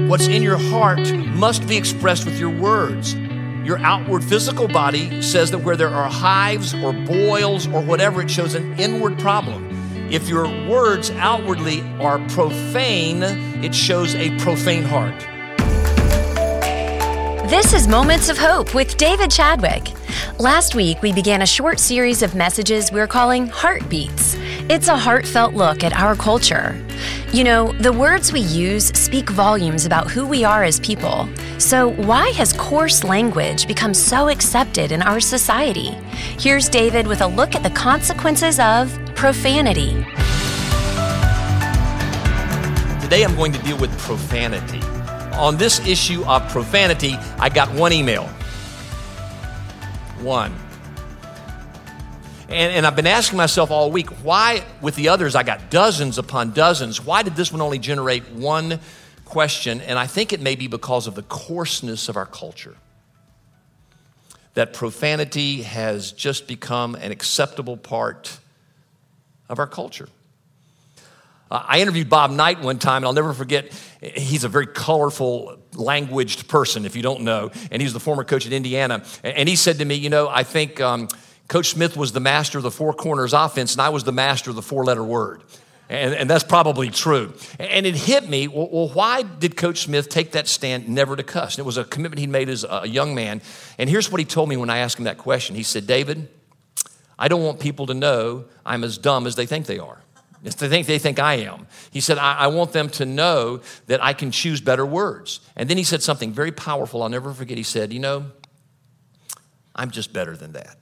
What's in your heart must be expressed with your words. Your outward physical body says that where there are hives or boils or whatever, it shows an inward problem. If your words outwardly are profane, it shows a profane heart. This is Moments of Hope with David Chadwick. Last week, we began a short series of messages we're calling Heartbeats. It's a heartfelt look at our culture. You know, the words we use speak volumes about who we are as people. So why has coarse language become so accepted in our society? Here's David with a look at the consequences of profanity. Today I'm going to deal with profanity. On this issue of profanity, I got one email. One. And I've been asking myself all week, why with the others I got dozens upon dozens, why did this one only generate one question? And I think it may be because of the coarseness of our culture. That profanity has just become an acceptable part of our culture. I interviewed Bob Knight one time, and I'll never forget, he's a very colorful, languaged person, if you don't know, and he's the former coach at Indiana. And he said to me, you know, I think Coach Smith was the master of the four corners offense, and I was the master of the four-letter word. And that's probably true. And it hit me, well, why did Coach Smith take that stand never to cuss? And it was a commitment he made as a young man. And here's what he told me when I asked him that question. He said, David, I don't want people to know I'm as dumb as they think they are. They think I am. He said, I want them to know that I can choose better words. And then he said something very powerful I'll never forget. He said, you know, I'm just better than that.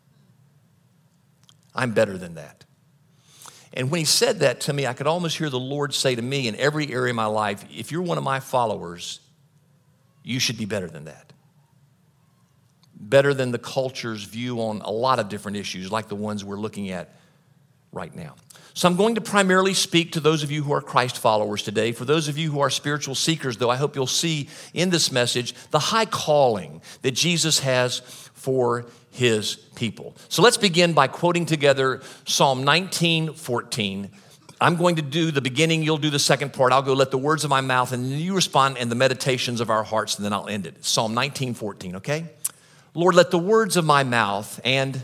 I'm better than that. And when he said that to me, I could almost hear the Lord say to me in every area of my life, if you're one of my followers, you should be better than that. Better than the culture's view on a lot of different issues like the ones we're looking at right now. So I'm going to primarily speak to those of you who are Christ followers today. For those of you who are spiritual seekers, though, I hope you'll see in this message the high calling that Jesus has for his people. So let's begin by quoting together Psalm 19:14. I'm going to do the beginning, you'll do the second part. I'll go, let the words of my mouth, and then you respond, and the meditations of our hearts, and then I'll end it. Psalm 19:14, okay? Lord, let the words of my mouth and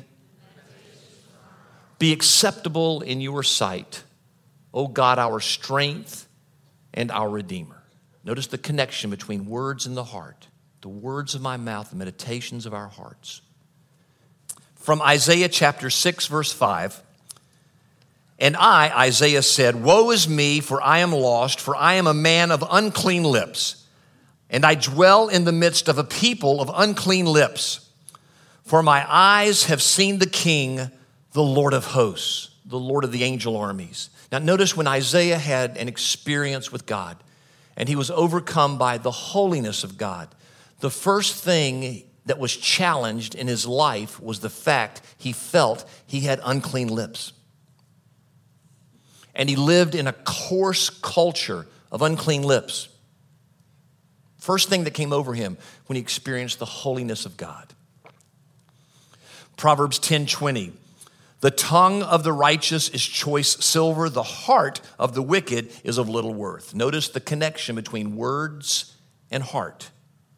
be acceptable in your sight, O God, our strength and our Redeemer. Notice the connection between words and the heart. The words of my mouth, the meditations of our hearts. From Isaiah chapter 6, verse 5, and I, Isaiah said, woe is me, for I am lost, for I am a man of unclean lips, and I dwell in the midst of a people of unclean lips. For my eyes have seen the King, the Lord of hosts, the Lord of the angel armies. Now notice when Isaiah had an experience with God and he was overcome by the holiness of God, the first thing that was challenged in his life was the fact he felt he had unclean lips. And he lived in a coarse culture of unclean lips. First thing that came over him when he experienced the holiness of God. Proverbs 10:20. The tongue of the righteous is choice silver. The heart of the wicked is of little worth. Notice the connection between words and heart.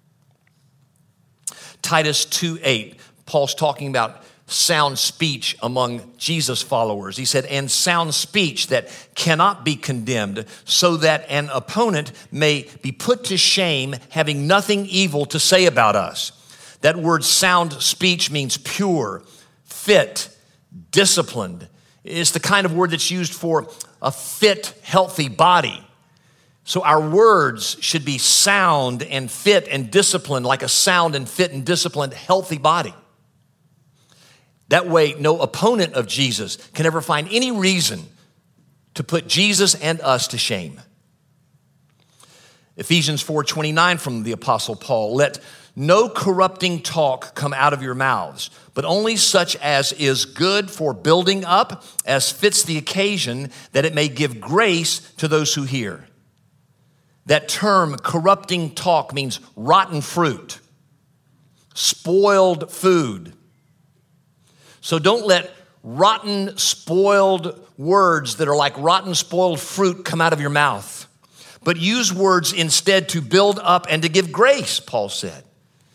Titus 2:8, Paul's talking about sound speech among Jesus followers. He said, and sound speech that cannot be condemned, so that an opponent may be put to shame, having nothing evil to say about us. That word sound speech means pure, fit, disciplined. It's the kind of word that's used for a fit, healthy body. So our words should be sound and fit and disciplined, like a sound and fit and disciplined, healthy body. That way, no opponent of Jesus can ever find any reason to put Jesus and us to shame. Ephesians 4:29 from the Apostle Paul, let no corrupting talk come out of your mouths, but only such as is good for building up, as fits the occasion, that it may give grace to those who hear. That term, corrupting talk, means rotten fruit, spoiled food. So don't let rotten, spoiled words that are like rotten, spoiled fruit come out of your mouth. but use words instead to build up and to give grace, Paul said.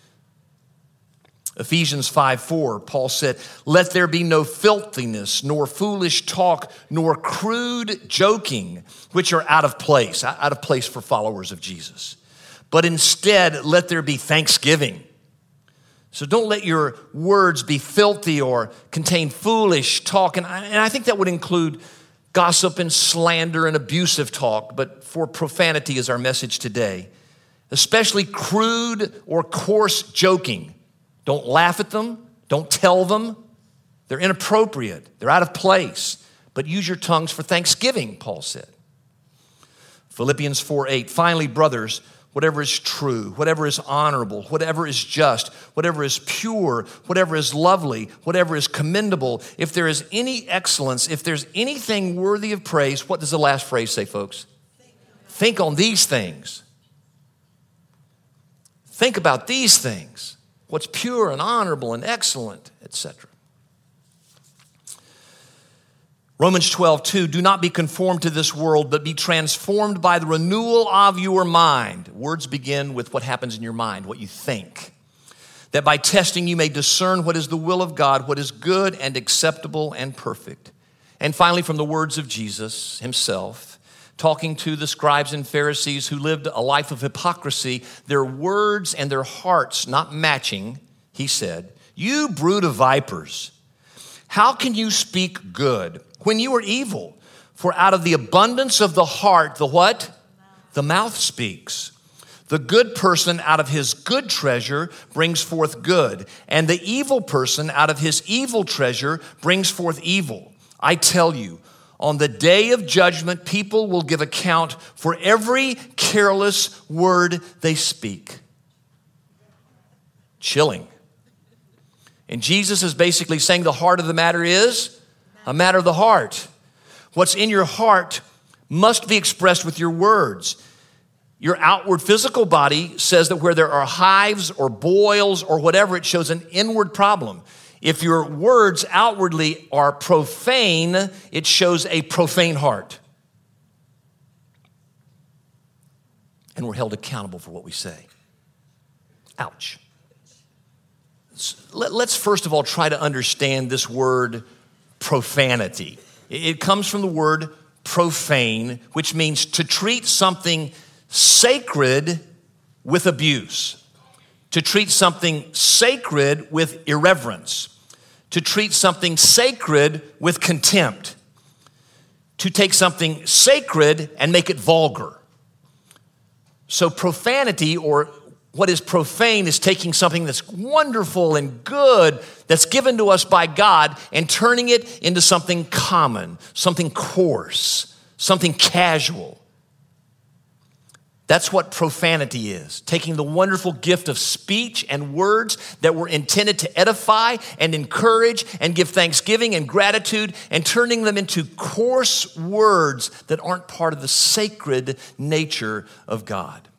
Ephesians 5:4, Paul said, let there be no filthiness, nor foolish talk, nor crude joking, which are out of place for followers of Jesus. But instead, let there be thanksgiving. So don't let your words be filthy or contain foolish talk. And I think that would include gossip and slander and abusive talk, but for profanity is our message today. Especially crude or coarse joking. Don't laugh at them. Don't tell them. They're inappropriate. They're out of place. But use your tongues for thanksgiving, Paul said. Philippians 4:8, finally, brothers, whatever is true, whatever is honorable, whatever is just, whatever is pure, whatever is lovely, whatever is commendable, if there is any excellence, if there's anything worthy of praise, what does the last phrase say, folks? Think on these things. Think about these things. What's pure and honorable and excellent, etc. Romans 12:2, do not be conformed to this world, but be transformed by the renewal of your mind. Words begin with what happens in your mind, what you think. That by testing you may discern what is the will of God, what is good and acceptable and perfect. And finally, from the words of Jesus himself, talking to the scribes and Pharisees who lived a life of hypocrisy, their words and their hearts not matching, he said, you brood of vipers, how can you speak good when you are evil? For out of the abundance of the heart, the what? The mouth speaks. The good person out of his good treasure brings forth good, and the evil person out of his evil treasure brings forth evil. I tell you, on the day of judgment, people will give account for every careless word they speak. Chilling. And Jesus is basically saying the heart of the matter is a matter of the heart. What's in your heart must be expressed with your words. Your outward physical body says that where there are hives or boils or whatever, it shows an inward problem. If your words outwardly are profane, it shows a profane heart. And we're held accountable for what we say. Ouch. Let's first of all try to understand this word profanity. It comes from the word profane, which means to treat something sacred with abuse. To treat something sacred with irreverence. To treat something sacred with contempt. To take something sacred and make it vulgar. So profanity, or what is profane, is taking something that's wonderful and good, that's given to us by God, and turning it into something common, something coarse, something casual. That's what profanity is, taking the wonderful gift of speech and words that were intended to edify and encourage and give thanksgiving and gratitude, and turning them into coarse words that aren't part of the sacred nature of God.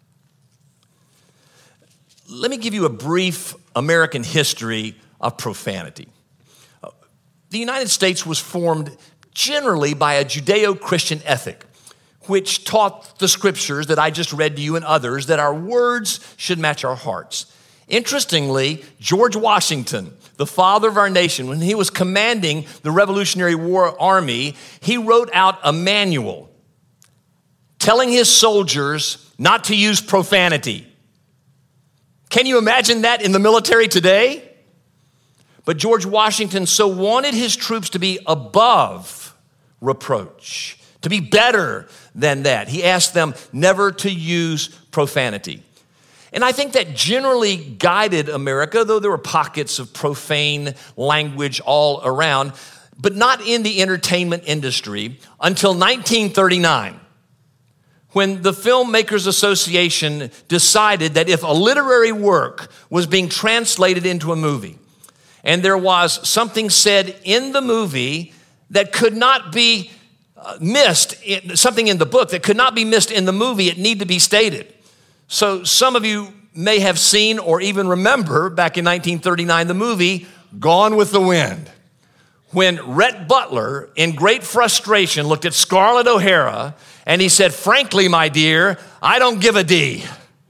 Let me give you a brief American history of profanity. The United States was formed generally by a Judeo-Christian ethic, which taught the scriptures that I just read to you and others that our words should match our hearts. Interestingly, George Washington, the father of our nation, when he was commanding the Revolutionary War Army, he wrote out a manual telling his soldiers not to use profanity. Can you imagine that in the military today? But George Washington so wanted his troops to be above reproach, to be better than that. He asked them never to use profanity. And I think that generally guided America, though there were pockets of profane language all around, but not in the entertainment industry until 1939, when the Filmmakers Association decided that if a literary work was being translated into a movie, and there was something said in the movie that could not be missed, something in the book that could not be missed in the movie, it needed to be stated. So some of you may have seen or even remember back in 1939 the movie Gone with the Wind, when Rhett Butler in great frustration looked at Scarlett O'Hara And he said, frankly, my dear, I don't give a D.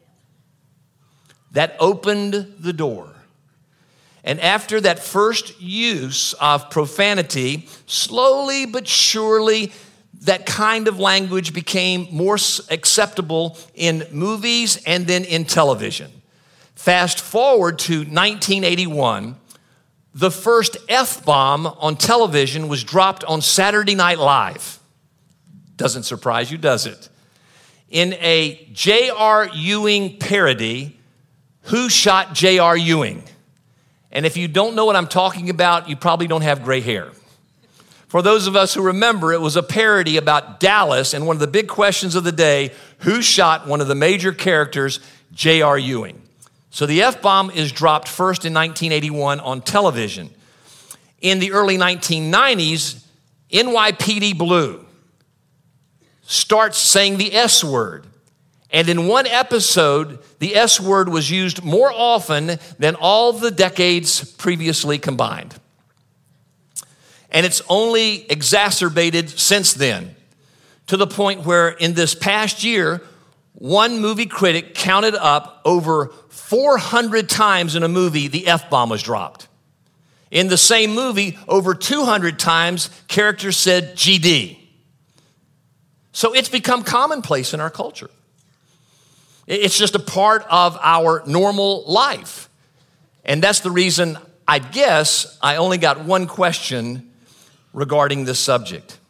That opened the door. And after that first use of profanity, slowly but surely, that kind of language became more acceptable in movies and then in television. Fast forward to 1981, the first F-bomb on television was dropped on Saturday Night Live. Doesn't surprise you, does it? In a J.R. Ewing parody, Who Shot J.R. Ewing? And if you don't know what I'm talking about, you probably don't have gray hair. For those of us who remember, it was a parody about Dallas, and one of the big questions of the day, who shot one of the major characters, J.R. Ewing? So the F-bomb is dropped first in 1981 on television. In the early 1990s, NYPD Blue starts saying the S word. And in one episode, the S word was used more often than all the decades previously combined. And it's only exacerbated since then, to the point where in this past year, one movie critic counted up over 400 times in a movie the F-bomb was dropped. In the same movie, over 200 times, characters said GD. So it's become commonplace in our culture. It's just a part of our normal life. And that's the reason, I guess, I only got one question regarding this subject.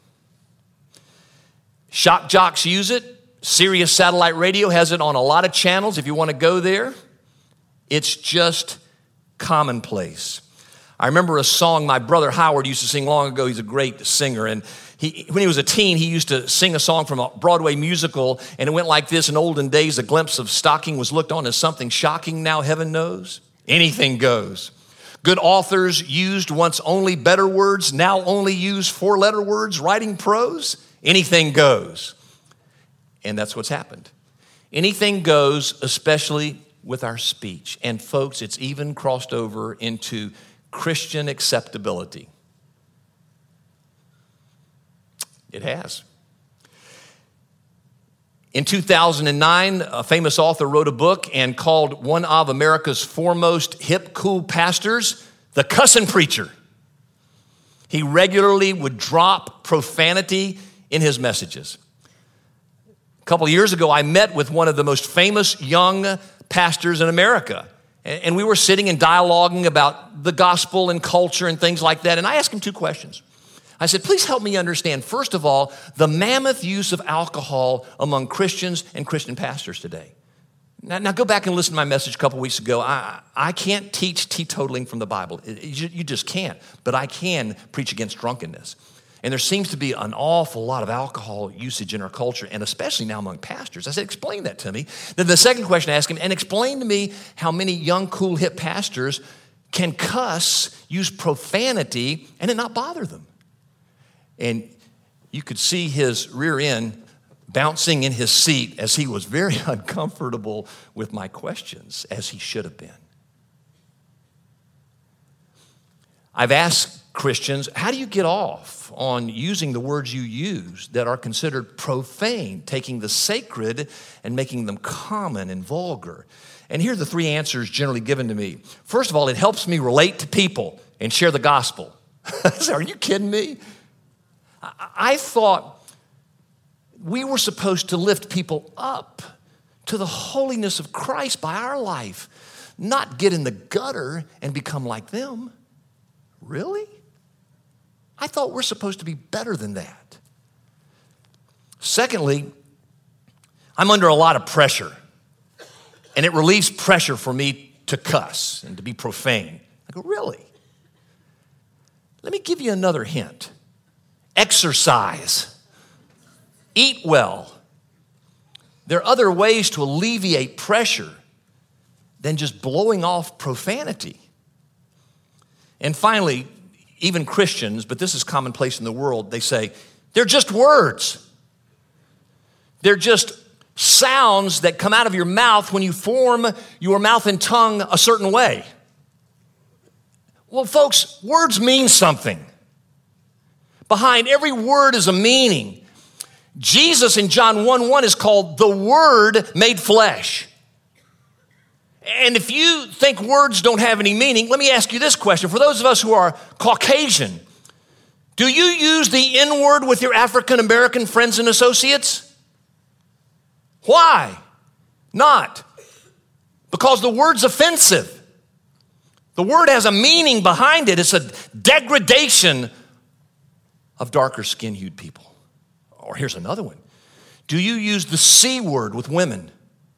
Shock jocks use it. Sirius Satellite Radio has it on a lot of channels if you want to go there. It's just commonplace. I remember a song my brother Howard used to sing long ago. He's a great singer. And when he was a teen, he used to sing a song from a Broadway musical, and it went like this: in olden days, a glimpse of stocking was looked on as something shocking. Now heaven knows, anything goes. Good authors used once only better words, now only use four-letter words. Writing prose, anything goes. And that's what's happened. Anything goes, especially with our speech. And folks, it's even crossed over into Christian acceptability. It has. In 2009, a famous author wrote a book and called one of America's foremost hip, cool pastors the Cussin' Preacher. He regularly would drop profanity in his messages. A couple of years ago, I met with one of the most famous young pastors in America. And we were sitting and dialoguing about the gospel and culture and things like that. And I asked him two questions. I said, please help me understand, first of all, the mammoth use of alcohol among Christians and Christian pastors today. Now go back and listen to my message a couple weeks ago. I can't teach teetotaling from the Bible. You just can't. But I can preach against drunkenness. And there seems to be an awful lot of alcohol usage in our culture, and especially now among pastors. I said, explain that to me. Then the second question I asked him, and explain to me how many young, cool, hip pastors can cuss, use profanity, and it not bother them. And you could see his rear end bouncing in his seat as he was very uncomfortable with my questions, as he should have been. I've asked Christians, how do you get off on using the words you use that are considered profane, taking the sacred and making them common and vulgar? And here are the three answers generally given to me. First of all, it helps me relate to people and share the gospel. Are you kidding me? I thought we were supposed to lift people up to the holiness of Christ by our life, not get in the gutter and become like them. Really? I thought we're supposed to be better than that. Secondly, I'm under a lot of pressure, and it relieves pressure for me to cuss and to be profane. I go, really? Let me give you another hint. Exercise. Eat well. There are other ways to alleviate pressure than just blowing off profanity. And finally, even Christians, but this is commonplace in the world, they say, they're just words. They're just sounds that come out of your mouth when you form your mouth and tongue a certain way. Well, folks, words mean something. Behind every word is a meaning. Jesus in John 1:1 is called the Word made flesh. And if you think words don't have any meaning, let me ask you this question. For those of us who are Caucasian, do you use the N-word with your African-American friends and associates? Why not? Because the word's offensive. The word has a meaning behind it. It's a degradation of darker skin-hued people. Or here's another one. Do you use the C word with women?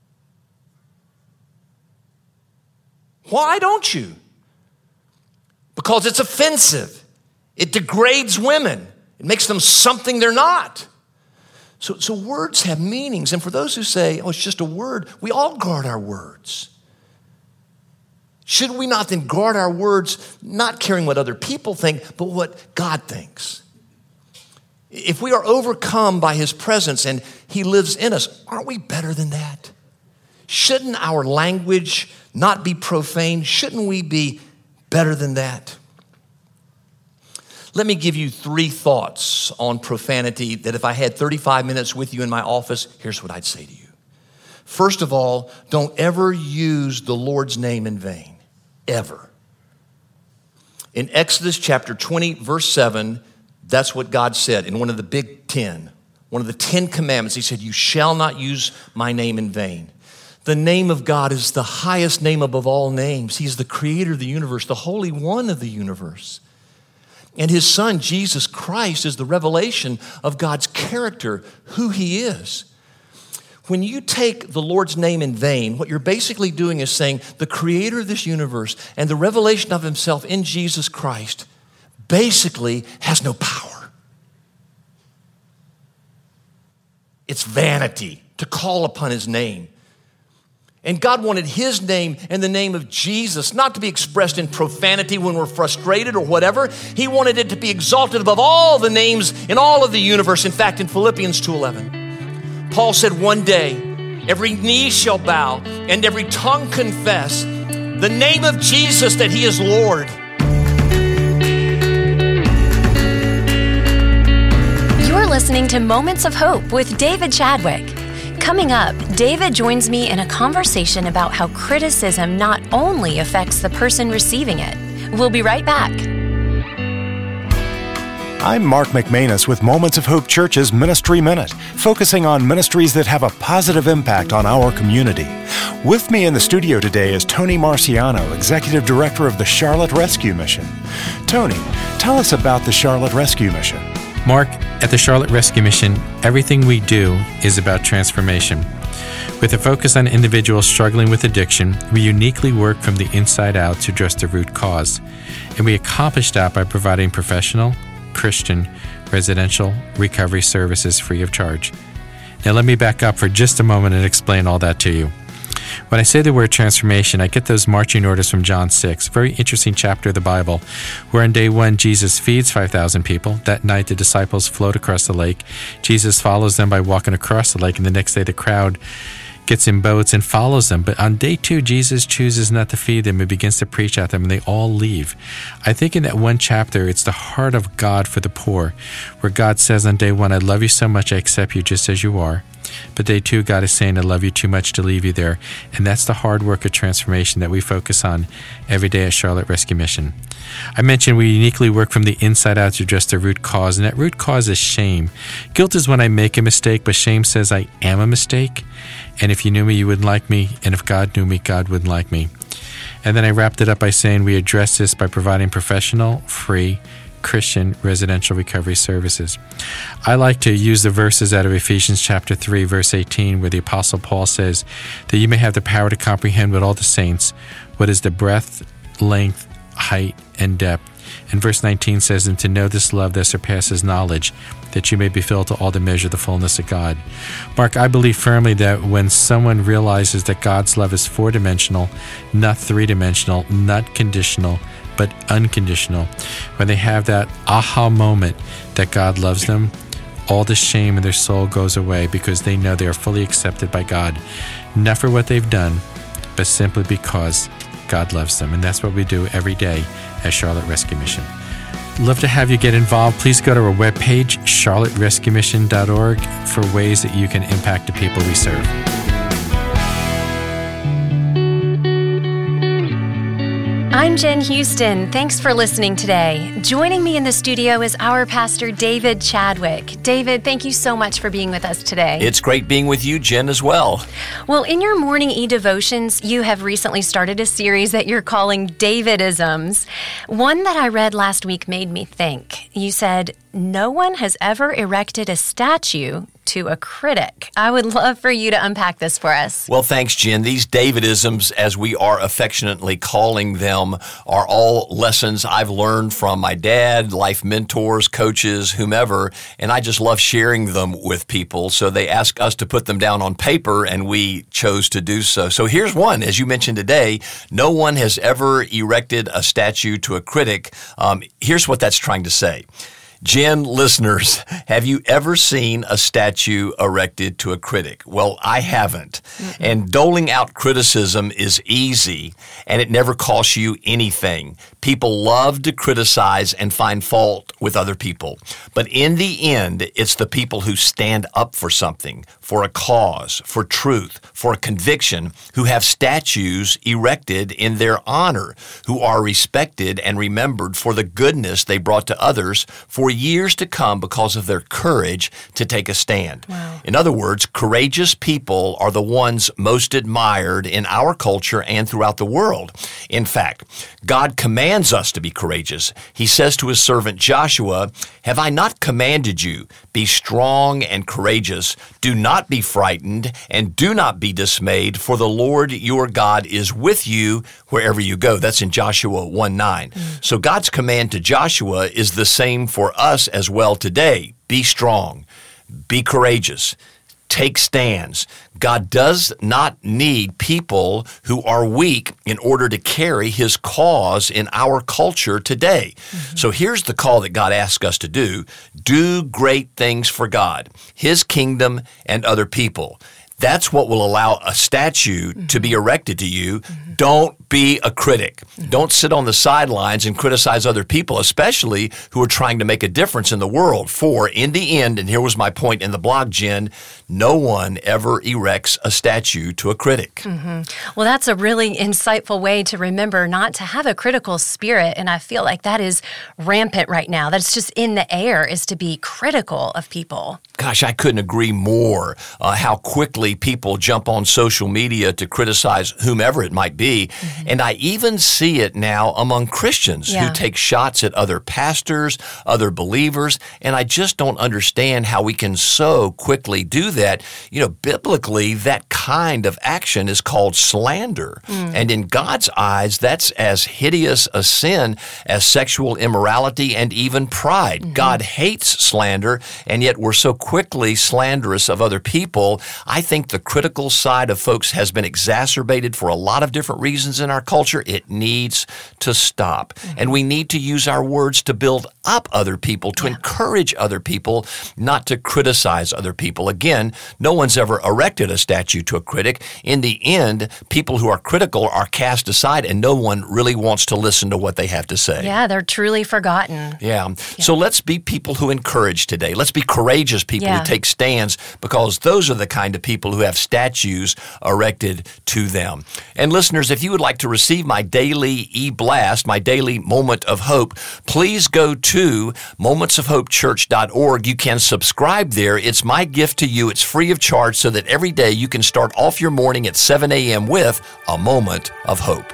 Why don't you? Because it's offensive. It degrades women. It makes them something they're not. So words have meanings. And for those who say, oh, it's just a word, we all guard our words. Should we not then guard our words, not caring what other people think, but what God thinks? If we are overcome by his presence and he lives in us, aren't we better than that? Shouldn't our language not be profane? Shouldn't we be better than that? Let me give you 3 thoughts on profanity that if I had 35 minutes with you in my office, here's what I'd say to you. First of all, don't ever use the Lord's name in vain, ever. In Exodus chapter 20, verse 7, that's what God said in one of the big 10, one of the 10 commandments. He said, you shall not use my name in vain. The name of God is the highest name above all names. He's the creator of the universe, the Holy One of the universe. And his son, Jesus Christ, is the revelation of God's character, who he is. When you take the Lord's name in vain, what you're basically doing is saying the creator of this universe and the revelation of himself in Jesus Christ basically has no power. It's vanity to call upon his name. And God wanted his name and the name of Jesus not to be expressed in profanity when we're frustrated or whatever. He wanted it to be exalted above all the names in all of the universe. In fact, in Philippians 2:11, Paul said, one day every knee shall bow and every tongue confess the name of Jesus, that he is Lord. You're listening to Moments of Hope with David Chadwick. Coming up, David joins me in a conversation about how criticism not only affects the person receiving it. We'll be right back. I'm Mark McManus with Moments of Hope Church's Ministry Minute, focusing on ministries that have a positive impact on our community. With me in the studio today is Tony Marciano, Executive Director of the Charlotte Rescue Mission. Tony, tell us about the Charlotte Rescue Mission. Mark, at the Charlotte Rescue Mission, everything we do is about transformation. With a focus on individuals struggling with addiction, we uniquely work from the inside out to address the root cause. And we accomplish that by providing professional, Christian, residential recovery services free of charge. Now let me back up for just a moment and explain all that to you. When I say the word transformation, I get those marching orders from John 6, a very interesting chapter of the Bible, where on day 1, Jesus feeds 5,000 people. That night, the disciples float across the lake. Jesus follows them by walking across the lake, and the next day, the crowd gets in boats and follows them. But on day 2, Jesus chooses not to feed them and begins to preach at them, and they all leave. I think in that one chapter, it's the heart of God for the poor, where God says on day 1, I love you so much, I accept you just as you are. But day 2, God is saying, I love you too much to leave you there. And that's the hard work of transformation that we focus on every day at Charlotte Rescue Mission. I mentioned we uniquely work from the inside out to address the root cause, and that root cause is shame. Guilt is when I make a mistake, but shame says I am a mistake. And if you knew me, you wouldn't like me. And if God knew me, God wouldn't like me. And then I wrapped it up by saying we address this by providing professional, free, Christian residential recovery services. I like to use the verses out of Ephesians chapter 3, verse 18, where the Apostle Paul says that you may have the power to comprehend with all the saints what is the breadth, length, height, and depth. And verse 19 says, and to know this love that surpasses knowledge, that you may be filled to all the measure of the fullness of God. Mark, I believe firmly that when someone realizes that God's love is 4-dimensional, not 3-dimensional, not conditional, but unconditional, when they have that aha moment that God loves them, all the shame in their soul goes away because they know they are fully accepted by God, not for what they've done, but simply because God loves them. And that's what we do every day at Charlotte Rescue Mission. love to have you get involved. Please go to our webpage, charlotterescuemission.org, for ways that you can impact the people we serve. I'm Jen Houston. Thanks for listening today. Joining me in the studio is our pastor, David Chadwick. David, thank you so much for being with us today. It's great being with you, Jen, as well. Well, in your morning e-devotions, you have recently started a series that you're calling Davidisms. One that I read last week made me think. You said, no one has ever erected a statue to a critic. I would love for you to unpack this for us. Well, thanks, Jen. These Davidisms, as we are affectionately calling them, are all lessons I've learned from my dad, life mentors, coaches, whomever, and I just love sharing them with people. So they ask us to put them down on paper, and we chose to do so. So here's one. As you mentioned today, no one has ever erected a statue to a critic. Here's what that's trying to say. Jen, listeners, have you ever seen a statue erected to a critic? Well, I haven't. And doling out criticism is easy, and it never costs you anything. People love to criticize and find fault with other people. But in the end, it's the people who stand up for something, for a cause, for truth, for a conviction, who have statues erected in their honor, who are respected and remembered for the goodness they brought to others for years to come because of their courage to take a stand. Wow. In other words, courageous people are the ones most admired in our culture and throughout the world. In fact, God commands us to be courageous. He says to his servant Joshua, "Have I not commanded you? Be strong and courageous. Do not be frightened and do not be dismayed, for the Lord your God is with you wherever you go." That's in Joshua 1:9. So God's command to Joshua is the same for us as well today. Be strong. Be courageous. Take stands. God does not need people who are weak in order to carry his cause in our culture today. So here's the call that God asks us to do. Do great things for God, his kingdom, and other people. That's what will allow a statue to be erected to you. Don't be a critic. Don't sit on the sidelines and criticize other people, especially who are trying to make a difference in the world. For in the end, and here was my point in the blog, Jen, no one ever erects a statue to a critic. Well, that's a really insightful way to remember not to have a critical spirit, and I feel like that is rampant right now. That's just in the air, is to be critical of people. Gosh, I couldn't agree more how quickly people jump on social media to criticize whomever it might be. And I even see it now among Christians who take shots at other pastors, other believers, and I just don't understand how we can so quickly do that. You know, biblically, that kind of action is called slander. And in God's eyes, that's as hideous a sin as sexual immorality and even pride. God hates slander, and yet we're so quickly slanderous of other people. I think the critical side of folks has been exacerbated for a lot of different reasons in our culture. It needs to stop. And we need to use our words to build up other people, to encourage other people, not to criticize other people. Again, no one's ever erected a statue to a critic. In the end, people who are critical are cast aside, and no one really wants to listen to what they have to say. Yeah, they're truly forgotten. So let's be people who encourage today. Let's be courageous people who take stands, because those are the kind of people who have statues erected to them. And listeners, if you would like to receive my daily e-blast, my daily Moment of Hope, please go to momentsofhopechurch.org. You can subscribe there. It's my gift to you. It's free of charge, so that every day you can start off your morning at 7 a.m. with a moment of hope.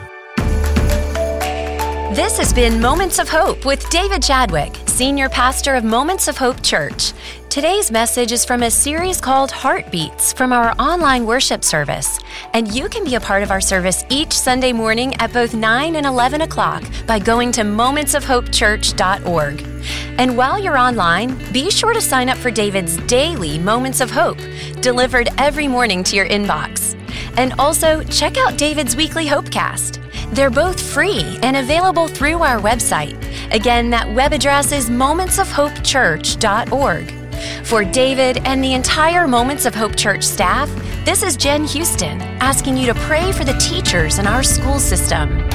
This has been Moments of Hope with David Chadwick, Senior Pastor of Moments of Hope Church. Today's message is from a series called Heartbeats from our online worship service. And you can be a part of our service each Sunday morning at both 9 and 11 o'clock by going to momentsofhopechurch.org. And while you're online, be sure to sign up for David's daily Moments of Hope, delivered every morning to your inbox. And also, check out David's weekly Hopecast. They're both free and available through our website. Again, that web address is momentsofhopechurch.org. For David and the entire Moments of Hope Church staff, this is Jen Houston asking you to pray for the teachers in our school system.